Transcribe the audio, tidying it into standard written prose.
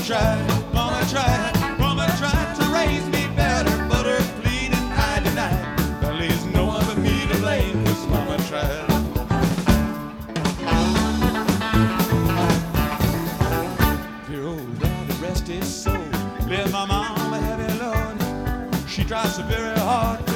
Mama tried to raise me better, but her pleading I denied. Well, there's no one but me to blame, 'cause Mama tried. Dear old daddy, rest his soul. Let my mama have it, Lord. She tried so very hard